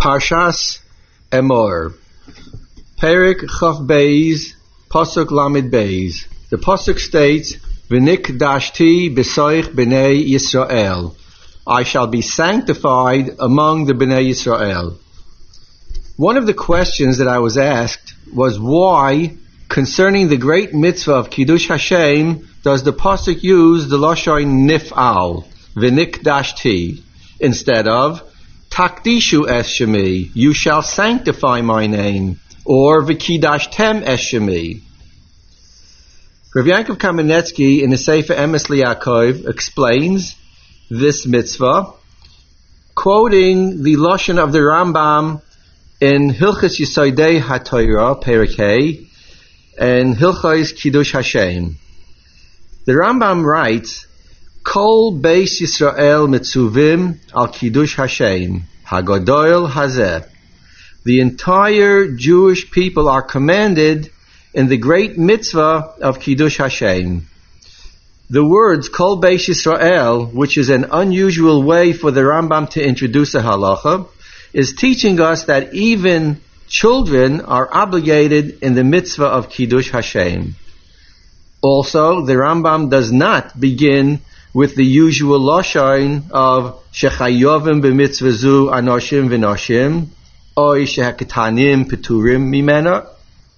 Parshas Emor, Perek Chaf Beis, Pasuk Lamed Beis. The Pasuk states, V'nik dashti b'soich b'nei Yisrael. I shall be sanctified among the B'nei Yisrael. One of the questions that I was asked was why, concerning the great mitzvah of Kiddush Hashem, does the Pasuk use the Lashon Nif'al, V'nik dashti, instead of Takdishu es shemi, you shall sanctify my name, or V'kidashtem es shemi. Rav Yaakov Kamenetsky in the Sefer Emes Liyaakov explains this mitzvah, quoting the Lashon of the Rambam in Hilchos Yesodei HaTorah, Perek Hey, and Hilchos Kiddush Hashem. The Rambam writes, Kol Beis Yisrael Mitzuvim al Kiddush Hashem, Hagadol Hazeh. The entire Jewish people are commanded in the great mitzvah of Kiddush Hashem. The words Kol Beis Yisrael, which is an unusual way for the Rambam to introduce a halacha, is teaching us that even children are obligated in the mitzvah of Kiddush Hashem. Also, the Rambam does not begin with the usual lashon of Shechayovim b'mitzvah zu anoshim v'noshim, oy shehaketanim peturim mimena.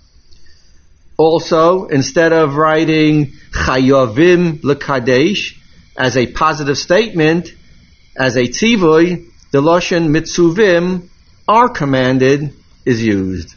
Also, instead of writing Chayovim l'kadesh as a positive statement, as a tzivui, the lashon mitzuvim, are commanded, is used.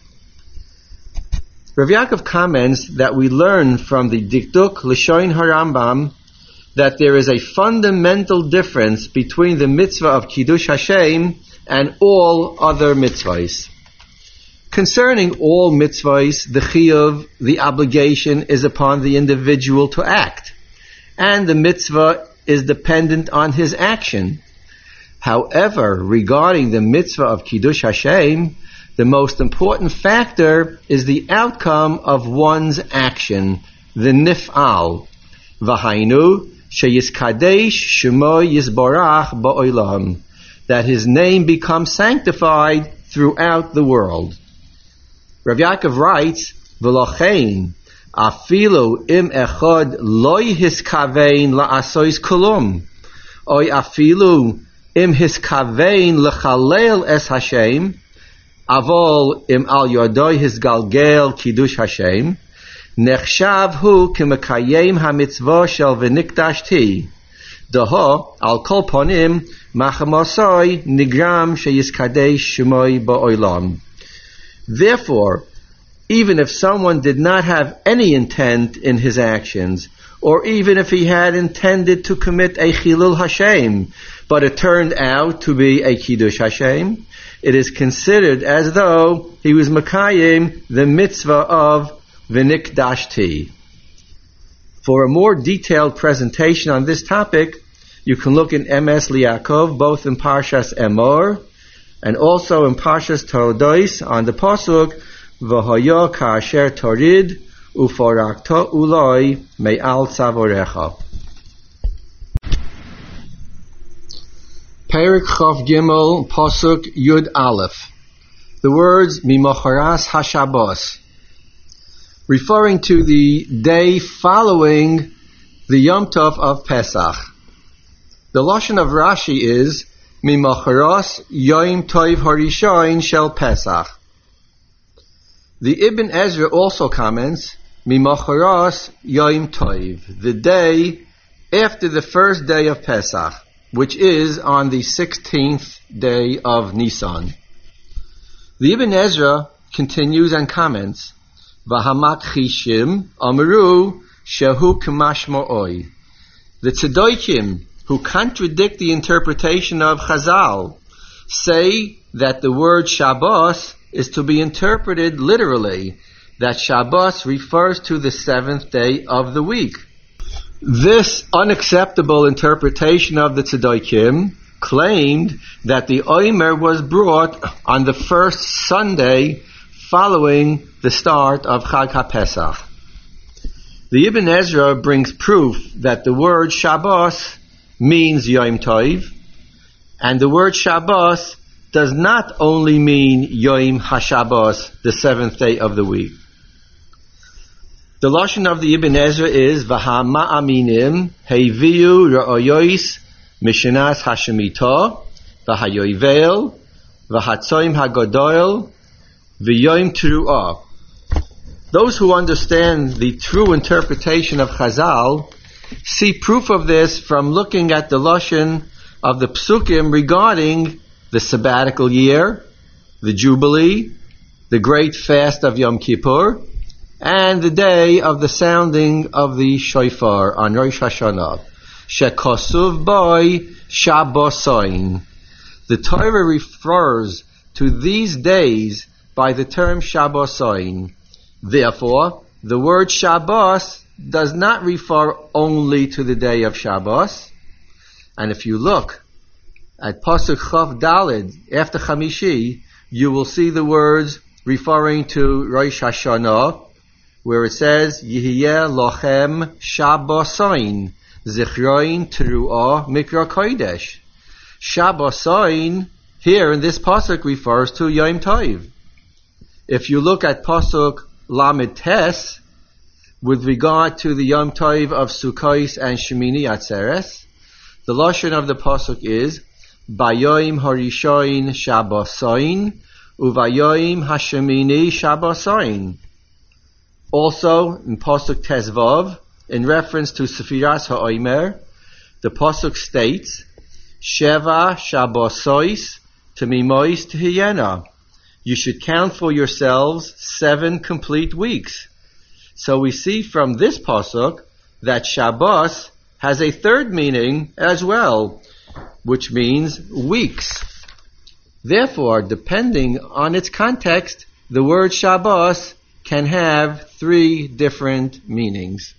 Rav Yaakov comments that we learn from the Dikduk L'Shon HaRambam that there is a fundamental difference between the mitzvah of Kiddush Hashem and all other mitzvahs. Concerning all mitzvahs, the chiyuv, the obligation, is upon the individual to act, and the mitzvah is dependent on his action. However, regarding the mitzvah of Kiddush Hashem, the most important factor is the outcome of one's action, the nif'al. V'hainu sheyiskadesh shemo yisborach ba'olam, that his name becomes sanctified throughout the world. Rav Yaakov writes, V'lochein, afilu im echad loy hiskavein la'asois kulum, oy afilu im hiskavein lechalel es Hashem, avol im al yodoi hisgalgel kiddush Hashem, nechshav hu k'mekayem hamitzvah shel v'nikdashti, Daha al kol ponim machamasoi nigram sheyiskadesh shemoi ba'olam. Therefore, even if someone did not have any intent in his actions, or even if he had intended to commit a chilul Hashem, but it turned out to be a kiddush Hashem, it is considered as though he was makayim the mitzvah of v'nikdashti. For a more detailed presentation on this topic, you can look in Emes Liyaakov, both in Parshas Emor and also in Parshas Todois on the pasuk V'hoyo ka'asher torid uforakto uloi me'al tzavorecha. Perek Chav Gimel pasuk Yud Aleph. The words Mimocharas HaShabbos, referring to the day following the Yom Tov of Pesach. The lashon of Rashi is Mimocharos Yom Tov Harishon Shel Pesach. The Ibn Ezra also comments Mimocharos Yom Tov, the day after the first day of Pesach, which is on the 16th day of Nisan. The Ibn Ezra continues and comments Vahamakchishim Amru Shehu K'mashmo'oi. The Tzedokim, who contradict the interpretation of Chazal, say that the word Shabbos is to be interpreted literally, that Shabbos refers to the seventh day of the week. This unacceptable interpretation of the Tzedokim claimed that the Omer was brought on the first Sunday following the start of Chag HaPesach. The Ibn Ezra brings proof that the word Shabbos means Yom Tov, and the word Shabbos does not only mean Yom HaShabbos, the seventh day of the week. The lashon of the Ibn Ezra is V'hama'aminim heviu ra'oyois mishanas Hashemitah v'hayoivel v'hatzoim hagodoil v'yoim teruah. Those who understand the true interpretation of Chazal see proof of this from looking at the lashon of the psukim regarding the sabbatical year, the Jubilee, the great fast of Yom Kippur, and the day of the sounding of the shofar on Rosh Hashanah. Shekosuv boy Shabbosoin. The Torah refers to these days by the term Shabbosoin. Therefore, the word Shabbos does not refer only to the day of Shabbos. And if you look at Pasuk Chav Daled after Chamishi, you will see the words referring to Rosh Hashanah, where it says, Yihiyeh lochem Shabbosoin, Zichroin Teruah Mikra Kodesh. Shabbosoin, here in this Pasuk, refers to Yom Tov. If you look at Pasuk Lamed Tes, with regard to the Yom Tov of Sukkos and Shemini Atzeres, the lashon of the Pasuk is, Bayoim Harishoin Shabbosoin, Uvayoim Hashemini Shabbosoin. Also, in Pasuk Tezvav, in reference to Sefiras HaOmer, the Pasuk states, Sheva Shabbosois Temimois Tehiyena. You should count for yourselves 7 complete weeks. So we see from this Pasuk that Shabbos has a third meaning as well, which means weeks. Therefore, depending on its context, the word Shabbos can have 3 different meanings.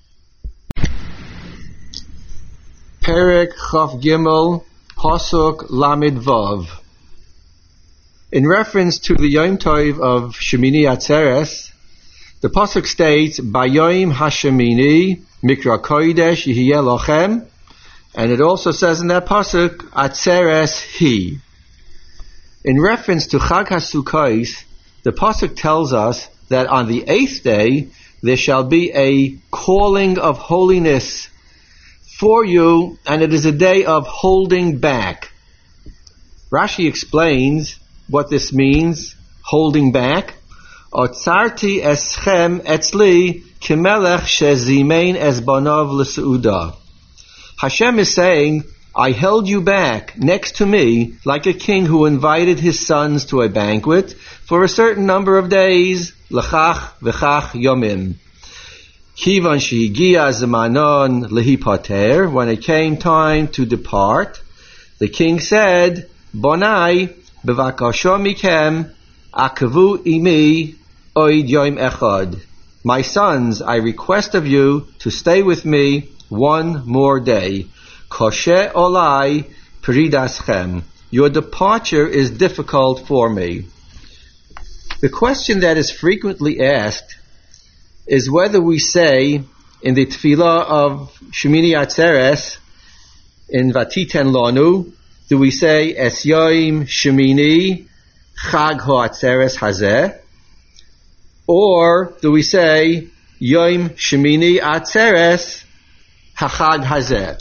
Perek Chav Gimel Pasuk Lamed Vav. In reference to the Yom Tov of Shemini Atzeres, the Pasuk states, Bayoim Hashemini Mikra Kodesh Yihiyeh Lochem, and it also says in that Pasuk, Atzeres Hi. In reference to Chag HaSukkos, the Pasuk tells us that on the 8th day there shall be a calling of holiness for you, and it is a day of holding back. Rashi explains what this means, holding back. Otzarti eschem etzli kimelech shezimein esbanav l'seuda. Hashem is saying, I held you back next to me like a king who invited his sons to a banquet for a certain number of days, l'chach v'chach yomim. Kivan shehigia zemanon lehipater, when it came time to depart, the king said, Bonai, bevakasho mikem, akavu imi, oid yom echad. My sons, I request of you to stay with me 1 more day. Koshe olai peridaschem. Your departure is difficult for me. The question that is frequently asked is whether we say in the tefillah of Shemini Atzeres, in Vatiten Lanu, do we say Es Yoim Shemini Chag HaAtzeres Hazeh, or do we say Yoim Shemini Atzeres HaChag Hazeh?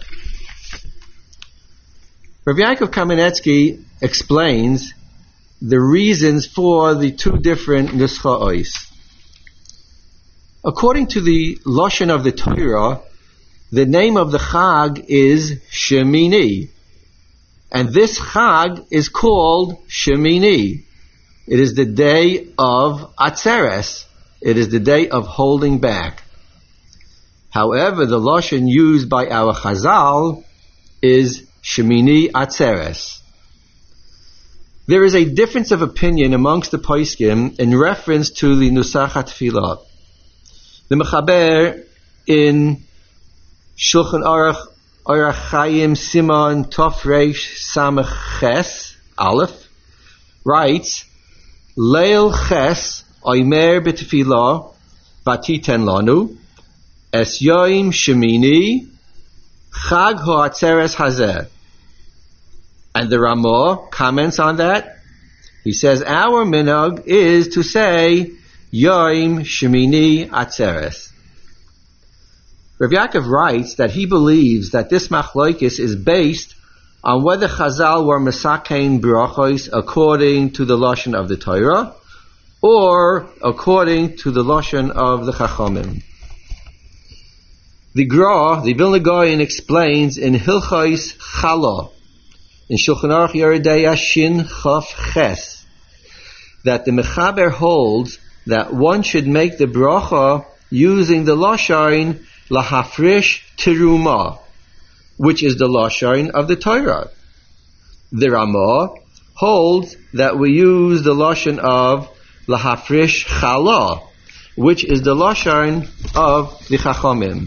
Rav Yaakov Kamenetsky explains the reasons for the 2 different nuscha'os. According to the lashon of the Torah, the name of the Chag is Shemini, and this Chag is called Shemini. It is the day of Atzeres. It is the day of holding back. However, the lashon used by our Chazal is Shemini Atzeres. There is a difference of opinion amongst the poskim in reference to the Nusach HaTfilah. The Mechaber in Shulchan Aruch Chaim Simon Tov Reish Samach Ches Aleph writes, Leil Ches Oimer B'Tfilah Vatiten Lanu Es Yoim Shemini Chag HaAtzeres Hazeh. And the Ramah comments on that. He says, our minhag is to say, Yom Shemini Atzeres. Rav Yaakov writes that he believes that this machlokes is based on whether Chazal were mesakein brachos according to the lashon of the Torah or according to the lashon of the Chachamim. The Gra, the Vilna Gaon, explains in Hilchos Chala, in Shulchan Aruch Yeridei Shin Chaf Ches, that the Mechaber holds that one should make the bracha using the lashon lahafrish teruma, which is the lashon of the Torah. The Ramah holds that we use the lashon of lahafrish chala, which is the lashon of the Chachamim.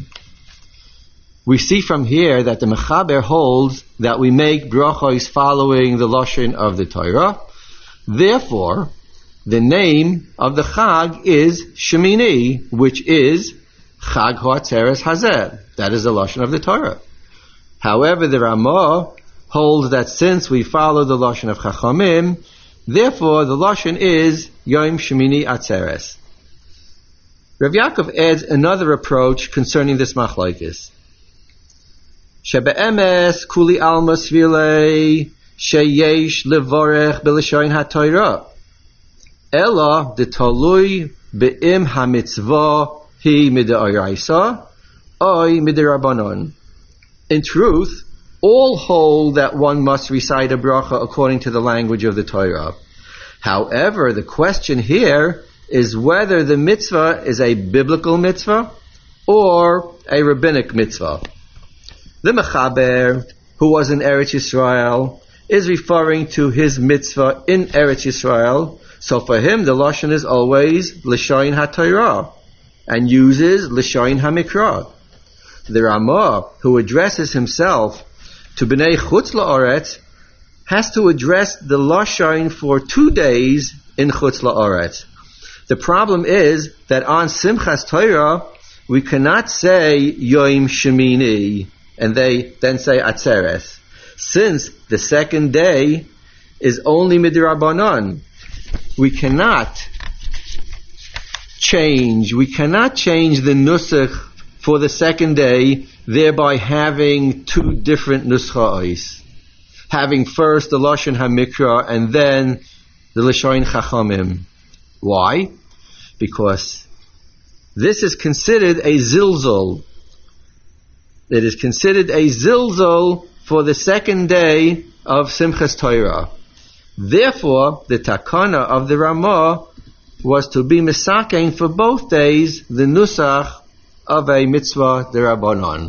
We see from here that the Mechaber holds that we make brachos following the lashon of the Torah. Therefore, the name of the Chag is Shemini, which is Chag Ha'atzeres Hazeh. That is the lashon of the Torah. However, the Ramah holds that since we follow the lashon of Chachamim, therefore the lashon is Yom Shemini Atzeres. Rav Yaakov adds another approach concerning this machlokes. Shebe'emes kuli alma svilei sheyesh levorech b'lashon haTorah. Ela detalui be'im hamitzvah hi mid'oraisa oy mid'rabanon. In truth, all hold that one must recite a bracha according to the language of the Torah. However, the question here is whether the mitzvah is a biblical mitzvah or a rabbinic mitzvah. The Mechaber, who was in Eretz Yisrael, is referring to his mitzvah in Eretz Yisrael, so for him the lashon is always L'shayin HaTorah, and uses L'shayin HaMikra. The Ramah, who addresses himself to Bnei Chutz La'aretz, has to address the lashon for 2 days in Chutz La'aretz. The problem is that on Simchas Torah, we cannot say Yom Shemini, and they then say Atzeres, since the second day is only Midrabanan. We cannot change the nusach for the second day, thereby having 2 different nuscha'os. Having first the Lashon HaMikra and then the Lashon Chachamim. Why? Because this is considered a zilzul. It is considered a zilzul for the second day of Simchas Torah. Therefore, the takana of the Ramah was to be misakein for both days the nusach of a mitzvah derabanan.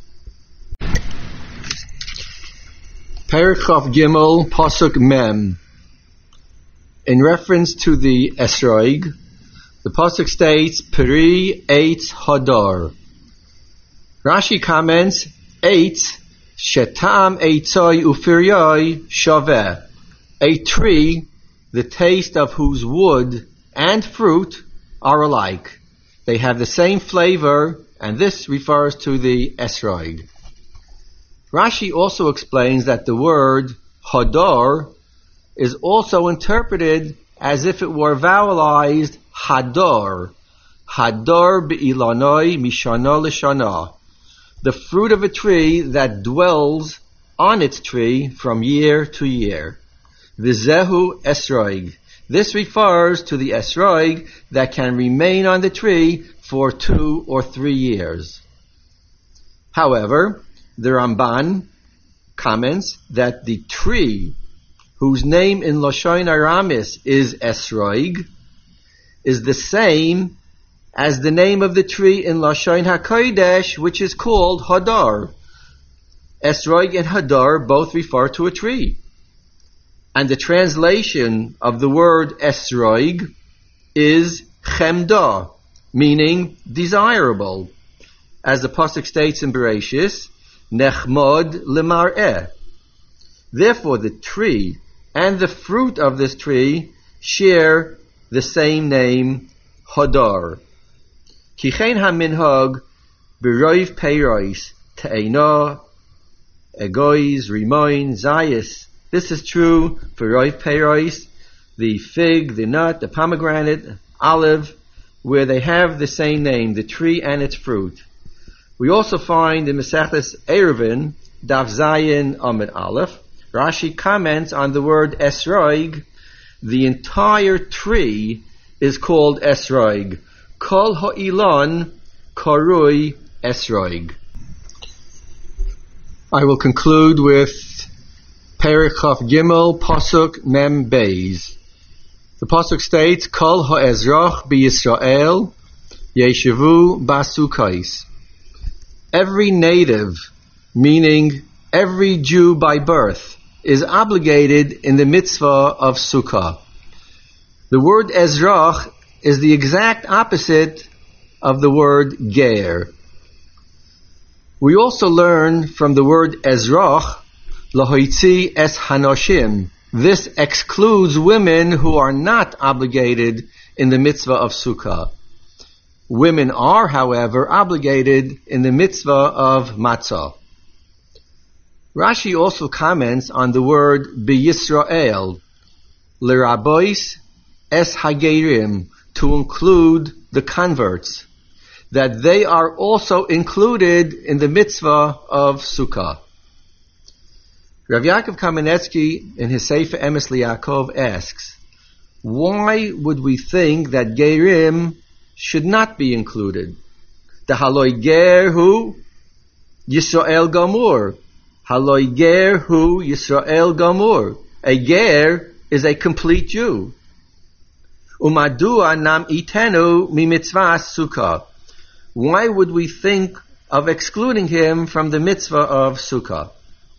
Perek Chaf Gimel Pasuk Mem. In reference to the Esroig, the pasuk states Peri Eitz Hadar. Rashi comments, Eitz Shetam Eitzoi Ufiryoi Shaveh. A tree, the taste of whose wood and fruit are alike. They have the same flavor, and this refers to the Esroig. Rashi also explains that the word Hadar is also interpreted as if it were vowelized Hadar. Hadar be'ilanoi mishana l'shana. The fruit of a tree that dwells on its tree from year to year. V'zehu esroig. This refers to the esroig that can remain on the tree for 2 or 3 years. However, the Ramban comments that the tree, whose name in Lashon Aramis is esroig, is the same as the name of the tree in Lashon HaKodesh, which is called Hadar. Esroig and Hadar both refer to a tree. And the translation of the word Esroig is Chemda, meaning desirable. As the pasuk states in Bereshis, Nechmod lemar'eh. Therefore the tree and the fruit of this tree share the same name, Hadar. Kichein ha-minhag b'roiv peiros te'ena, egois, rimoin, zayis, This is true for Roiv Peiros, the fig, the nut, the pomegranate, olive, where they have the same name, the tree and its fruit. We also find in Maseches Eruvin, Daf Zayin Amud Aleph, Rashi comments on the word esroig. The entire tree is called esroig. Kol ha'ilon karui esroig. I will conclude with Perek Chaf Gimel, Pasuk Mem Beis. The Pasuk states, Kol ha'ezrach b'Yisrael yeshivu basukais. Every native, meaning every Jew by birth, is obligated in the mitzvah of Sukkah. The word ezrach is the exact opposite of the word ger. We also learn from the word ezrach, lahoitzi es hanoshim. This excludes women who are not obligated in the mitzvah of Sukkah. Women are, however, obligated in the mitzvah of matzah. Rashi also comments on the word b'Yisrael, l'rabois es hagerim, to include the converts, that they are also included in the mitzvah of Sukkah. Rav Yaakov Kamenetsky, in his Sefer Emes Liyaakov, asks, why would we think that gerim should not be included? The haloi ger hu Yisrael gamur. Haloi ger hu Yisrael gamur. A ger is a complete Jew. Umadua nam itenu mi mitzvah sukkah. Why would we think of excluding him from the mitzvah of Sukkah?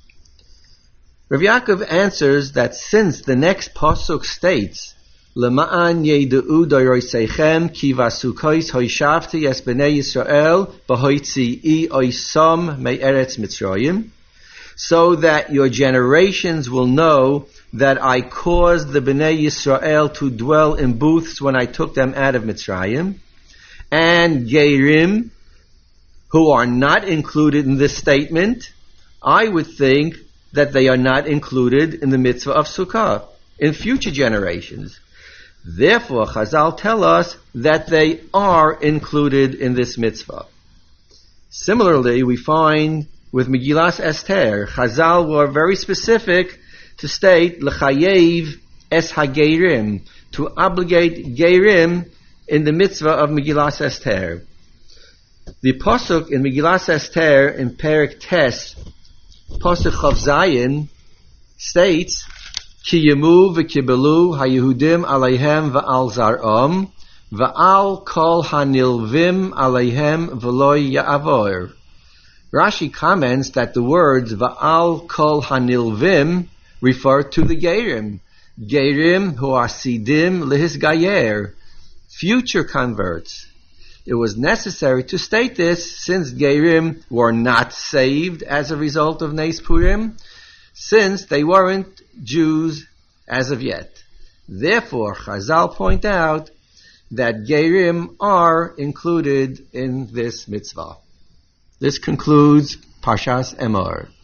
Rav Yaakov answers that since the next pasuk states, Lema'an yedu'u doroseichem ki vasukos hoishavti es b'nei Yisrael b'hoitzi'i oisam me'eretz Mitzrayim, so that your generations will know that I caused the b'nei Yisrael to dwell in booths when I took them out of Mitzrayim, and gerim, who are not included in this statement, I would think that they are not included in the mitzvah of Sukkah in future generations. Therefore, Chazal tell us that they are included in this mitzvah. Similarly, we find with Megillas Esther, Chazal were very specific to state l'chayev es hagerim, to obligate gerim in the mitzvah of Megillas Esther. The pasuk in Megillas Esther in Perek Tes, Pasuk Chav Zayin, states, Ki yemu v'kibelu haYehudim aleihem v'al zar'om v'al kol hanilvim aleihem v'loi ya'avor. Rashi comments that the words v'al kol hanilvim refer to the gerim. Gerim who are sidim lehisgayer, future converts. It was necessary to state this since gerim were not saved as a result of Nes Purim, since they weren't Jews as of yet. Therefore, Chazal point out that gerim are included in this mitzvah. This concludes Parshas Emor.